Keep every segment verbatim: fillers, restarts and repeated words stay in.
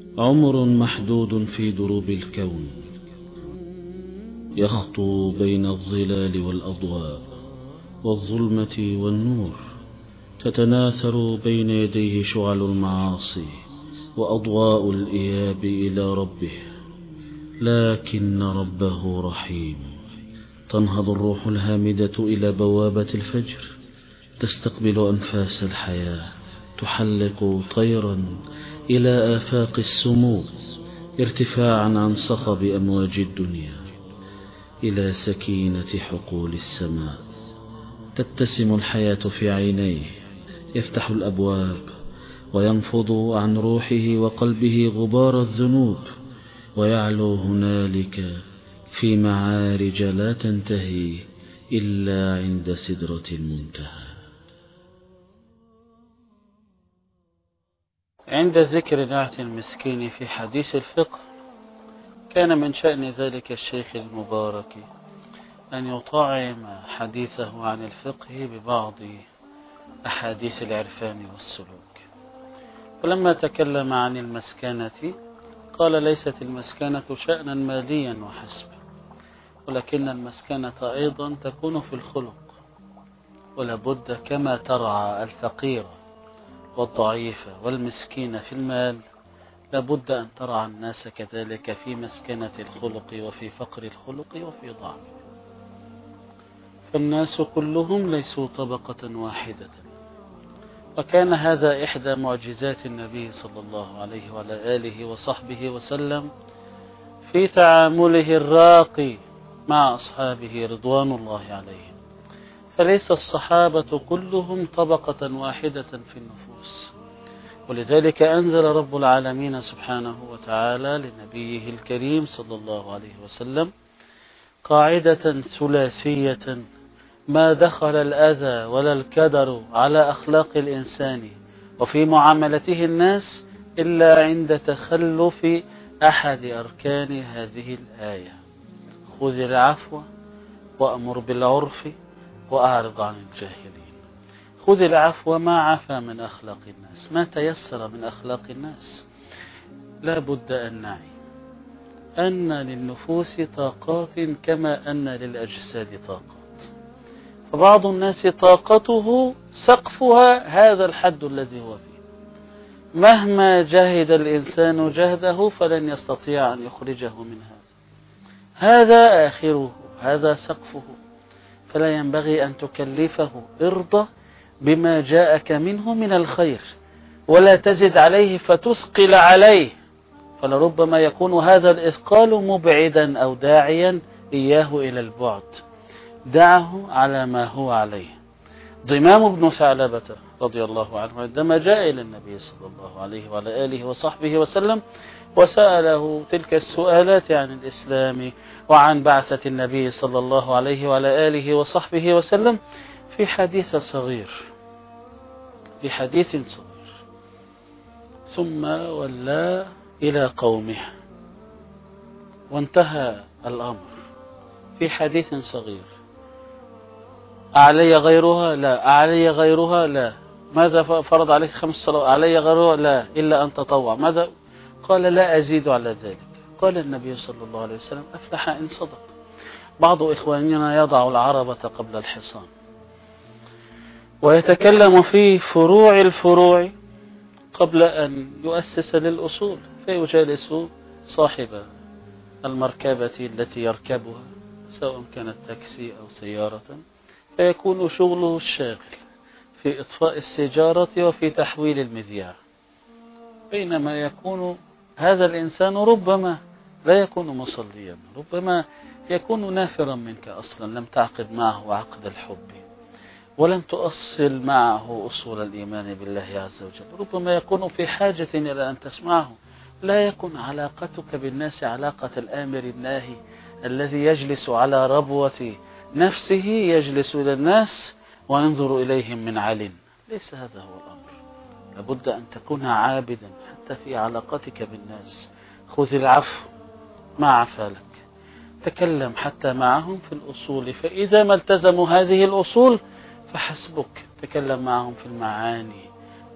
عمر محدود في دروب الكون، يخطو بين الظلال والأضواء والظلمة والنور، تتناثر بين يديه شعل المعاصي وأضواء الإياب إلى ربه، لكن ربه رحيم. تنهض الروح الهامدة إلى بوابة الفجر، تستقبل أنفاس الحياة، تحلق طيرا إلى آفاق السمو، ارتفاعا عن صخب أمواج الدنيا إلى سكينة حقول السماء. تبتسم الحياة في عينيه، يفتح الأبواب وينفض عن روحه وقلبه غبار الذنوب، ويعلو هنالك في معارج لا تنتهي إلا عند سدرة المنتهى. عند ذكر نعت المسكين في حديث الفقه، كان من شأن ذلك الشيخ المبارك أن يطعم حديثه عن الفقه ببعض أحاديث العرفان والسلوك. ولما تكلم عن المسكنة قال: ليست المسكنة شأنا ماليا وحسب، ولكن المسكنة أيضا تكون في الخلق، ولابد كما ترعى الفقير والضعيف والمسكين في المال، لابد أن ترعى الناس كذلك في مسكنة الخلق وفي فقر الخلق وفي ضعف. فالناس كلهم ليسوا طبقة واحدة، وكان هذا إحدى معجزات النبي صلى الله عليه وعلى آله وصحبه وسلم في تعامله الراقي مع أصحابه رضوان الله عليهم. فليس الصحابة كلهم طبقة واحدة في النفوس، ولذلك أنزل رب العالمين سبحانه وتعالى لنبيه الكريم صلى الله عليه وسلم قاعدة ثلاثية: ما دخل الأذى ولا الكدر على أخلاق الإنسان وفي معاملته الناس إلا عند تخلف أحد أركان هذه الآية: خذ العفو وأمر بالعرف وأعرض عن الجاهلين. خذ العفو، ما عفا من أخلاق الناس، ما تيسر من أخلاق الناس. لا بد أن نعي أن للنفوس طاقات كما أن للأجساد طاقات، فبعض الناس طاقته سقفها هذا الحد الذي هو فيه، مهما جهد الإنسان جهده فلن يستطيع أن يخرجه من هذا. هذا آخره، هذا سقفه، فلا ينبغي أن تكلفه. ارضى بما جاءك منه من الخير، ولا تزد عليه فتثقل عليه، فلربما يكون هذا الإثقال مبعدا أو داعيا إياه إلى البعد. دعه على ما هو عليه. ضمام بن ثعلبة رضي الله عنه عندما جاء إلى النبي صلى الله عليه وعلى آله وصحبه وسلم وسأله تلك السؤالات عن الإسلام وعن بعثة النبي صلى الله عليه وعلى آله وصحبه وسلم في حديث صغير في حديث صغير ثم ولى إلى قومه وانتهى الأمر في حديث صغير: أعلي غيرها؟ لا. أعلي غيرها؟ لا. ماذا فرض عليك؟ خمس صلوات. أعلي غيرها؟ لا، إلا أن تطوع. ماذا؟ قال: لا أزيد على ذلك. قال النبي صلى الله عليه وسلم: أفلح إن صدق. بعض إخواننا يضع العربة قبل الحصان ويتكلم في فروع الفروع قبل أن يؤسس للأصول، فيجالس صاحب المركبة التي يركبها سواء كانت تاكسي أو سيارة، فيكون شغله الشاغل في إطفاء السيجارة وفي تحويل المذياع، بينما يكون هذا الإنسان ربما لا يكون مصليا، ربما يكون نافرا منك أصلا، لم تعقد معه عقد الحب ولم تؤصل معه أصول الإيمان بالله عز وجل، ربما يكون في حاجة إلى أن تسمعه. لا يكن علاقتك بالناس علاقة الآمر الناهي الذي يجلس على ربوة نفسه، يجلس إلى الناس وينظر إليهم من علن. ليس هذا هو الأمر. لابد أن تكون عابدا حتى في علاقتك بالناس. خذ العفو ما عفا لك، تكلم حتى معهم في الأصول، فإذا ما التزموا هذه الأصول فحسبك. تكلم معهم في المعاني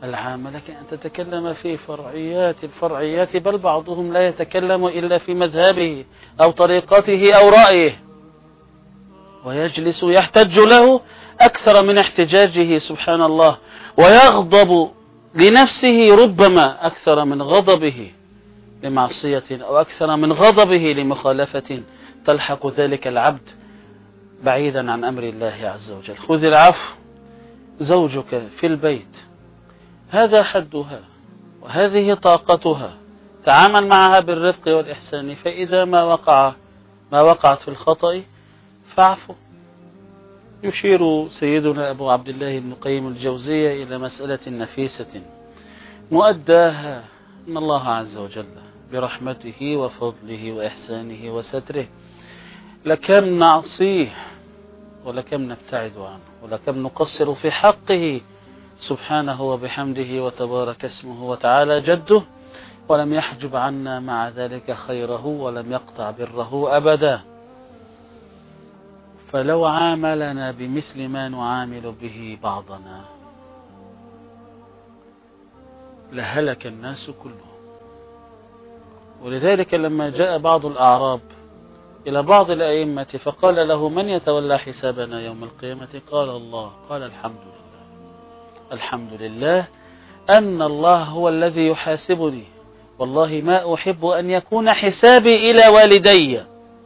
العامة، لكن أن تتكلم في فرعيات الفرعيات، بل بعضهم لا يتكلم إلا في مذهبه أو طريقته أو رأيه، ويجلس يحتج له أكثر من احتجاجه سبحان الله، ويغضب لنفسه ربما أكثر من غضبه لمعصية، أو أكثر من غضبه لمخالفة تلحق ذلك العبد بعيدا عن أمر الله عز وجل. خذ العفو. زوجك في البيت هذا حدها وهذه طاقتها، تعامل معها بالرفق والإحسان، فإذا ما وقع ما وقعت في الخطأ فاعفو. يشير سيدنا أبو عبد الله بن قيم الجوزية إلى مسألة نفيسة مؤداها إن الله عز وجل برحمته وفضله وإحسانه وستره لكم نعصيه ولكم نبتعد عنه ولكم نقصر في حقه سبحانه وبحمده وتبارك اسمه وتعالى جده، ولم يحجب عنا مع ذلك خيره ولم يقطع بره أبدا. فلو عاملنا بمثل ما نعامل به بعضنا لهلك الناس كلهم. ولذلك لما جاء بعض الأعراب إلى بعض الأئمة فقال له: من يتولى حسابنا يوم القيامة؟ قال: الله. قال: الحمد لله، الحمد لله أن الله هو الذي يحاسبني، والله ما أحب أن يكون حسابي إلى والدي،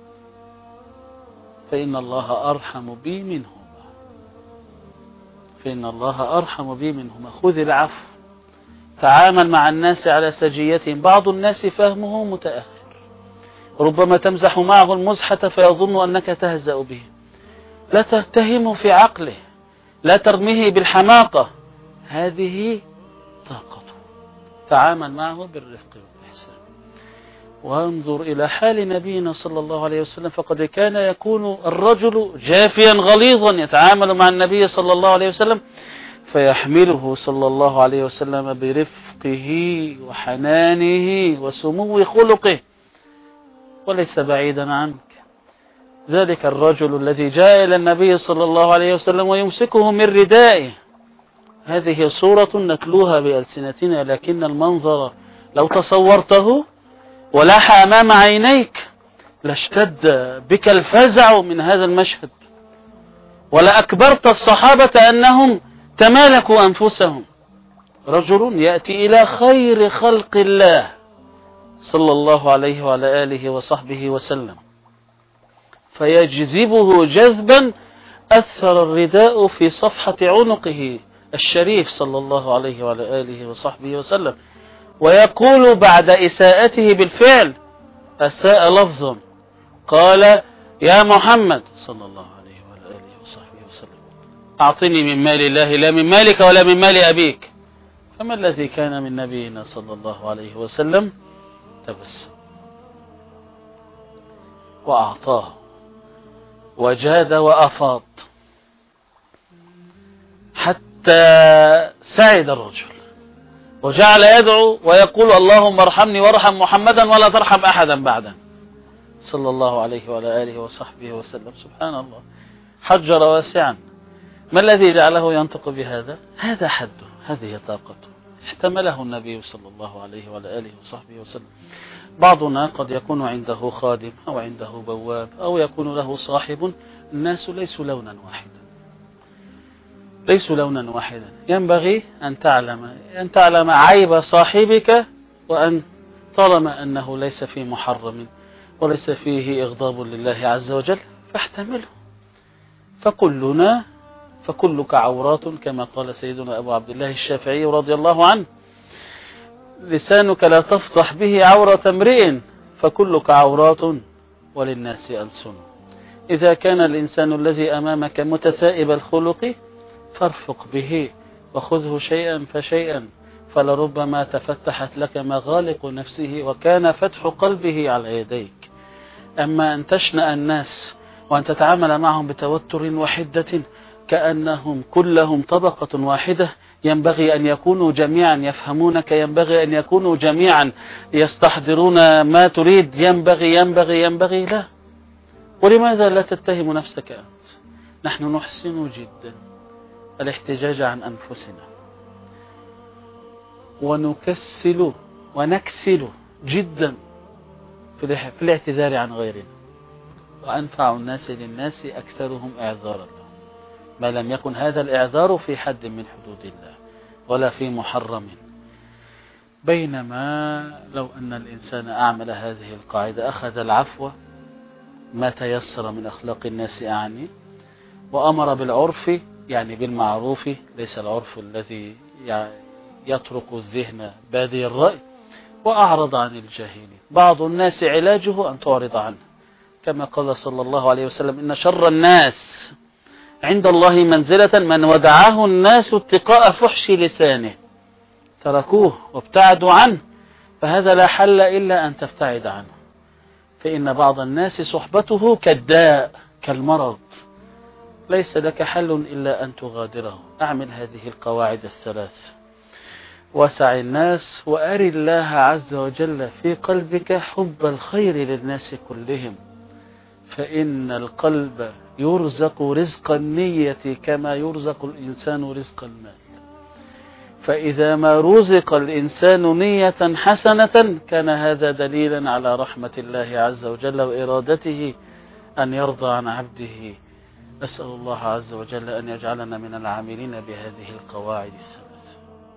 فإن الله أرحم بي منهما، فإن الله أرحم بي منهما. خذ العفو، تعامل مع الناس على سجيتهم. بعض الناس فهمه متأخر، ربما تمزح معه المزحة فيظن أنك تهزأ به. لا تتهمه في عقله، لا ترميه بالحماقة، هذه طاقته. تعامل معه بالرفق والإحسان. وانظر إلى حال نبينا صلى الله عليه وسلم، فقد كان يكون الرجل جافيا غليظا يتعامل مع النبي صلى الله عليه وسلم، فيحمله صلى الله عليه وسلم برفقه وحنانه وسمو خلقه. وليس بعيدا عنك ذلك الرجل الذي جاء إلى النبي صلى الله عليه وسلم ويمسكه من ردائه. هذه صورة نتلوها بألسنتنا، لكن المنظر لو تصورته ولاح أمام عينيك لاشتد بك الفزع من هذا المشهد، ولأكبرت الصحابة أنهم تمالكوا أنفسهم. رجل يأتي إلى خير خلق الله صلى الله عليه وعلى آله وصحبه وسلم فيجذبه جذبا أثر الرداء في صفحة عنقه الشريف صلى الله عليه وعلى آله وصحبه وسلم، ويقول بعد إساءته بالفعل أساء لفظا، قال: يا محمد صلى الله عليه وعلى آله وصحبه وسلم أعطني من مال الله لا من مالك ولا من مال أبيك. فما الذي كان من نبينا صلى الله عليه وسلم؟ تبسم وأعطاه وجاد وأفاض حتى سعد الرجل، وجعل يدعو ويقول: اللهم ارحمني وارحم محمدا ولا ترحم أحدا بعده صلى الله عليه وعلى آله وصحبه وسلم. سبحان الله، حجر واسعا. ما الذي جعله ينطق بهذا؟ هذا حده، هذه طاقته، احتمله النبي صلى الله عليه وعلى آله وصحبه وسلم. بعضنا قد يكون عنده خادم أو عنده بواب أو يكون له صاحب، الناس ليسوا لونا واحدا، ليسوا لونا واحدا. ينبغي أن تعلم أن تعلم عيب صاحبك، وأن طالما أنه ليس فيه محرم وليس فيه إغضاب لله عز وجل فاحتمله. فكلنا فكلك عورات كما قال سيدنا أبو عبد الله الشافعي رضي الله عنه: لسانك لا تفضح به عورة امرئ فكلك عورات وللناس ألسن. إذا كان الإنسان الذي أمامك متسائب الخلق فارفق به وخذه شيئا فشيئا، فلربما تفتحت لك مغالق نفسه وكان فتح قلبه على يديك. أما أن تشنأ الناس وأن تتعامل معهم بتوتر وحدة كأنهم كلهم طبقة واحدة، ينبغي أن يكونوا جميعا يفهمونك، ينبغي أن يكونوا جميعا يستحضرون ما تريد، ينبغي ينبغي ينبغي لا. ولماذا لا تتهم نفسك أنت؟ نحن نحسن جدا الاحتجاج عن أنفسنا، ونكسل ونكسل جدا في الاعتذار عن غيرنا، وأنفع الناس للناس أكثرهم إعذارا، ما لم يكن هذا الإعذار في حد من حدود الله ولا في محرم. بينما لو أن الإنسان أعمل هذه القاعدة، أخذ العفو ما تيسر من أخلاق الناس أعني، وأمر بالعرف يعني بالمعروف، ليس العرف الذي يترك الذهن بادي الرأي، وأعرض عن الجاهلين. بعض الناس علاجه أن تعرض عنه، كما قال صلى الله عليه وسلم: إن شر الناس عند الله منزلة من ودعه الناس اتقاء فحش لسانه، تركوه وابتعدوا عنه، فهذا لا حل إلا أن تبتعد عنه، فإن بعض الناس صحبته كالداء كالمرض، ليس لك حل إلا أن تغادره. أعمل هذه القواعد الثلاث، وسع الناس، وأر الله عز وجل في قلبك حب الخير للناس كلهم، فإن القلب يرزق رزق النية كما يرزق الإنسان رزق المال، فإذا ما رزق الإنسان نية حسنة كان هذا دليلا على رحمة الله عز وجل وإرادته أن يرضى عن عبده. أسأل الله عز وجل أن يجعلنا من العاملين بهذه القواعد الثلاث.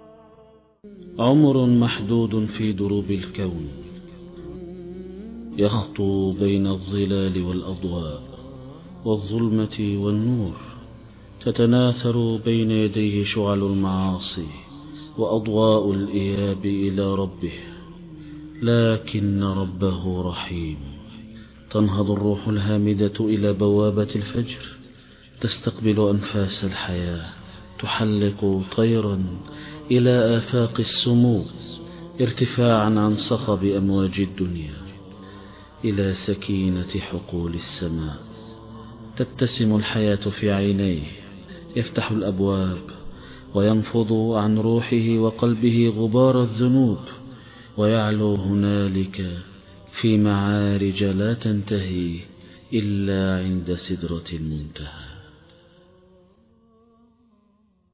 عمر محدود في دروب الكون، يخطو بين الظلال والأضواء والظلمة والنور، تتناثر بين يديه شعل المعاصي وأضواء الإياب إلى ربه، لكن ربه رحيم. تنهض الروح الهامدة إلى بوابة الفجر، تستقبل أنفاس الحياة، تحلق طيرا إلى آفاق السمو، ارتفاعا عن صخب أمواج الدنيا إلى سكينة حقول السماء. تبتسم الحياة في عينيه، يفتح الأبواب وينفض عن روحه وقلبه غبار الذنوب، ويعلو هنالك في معارج لا تنتهي إلا عند سدرة المنتهى.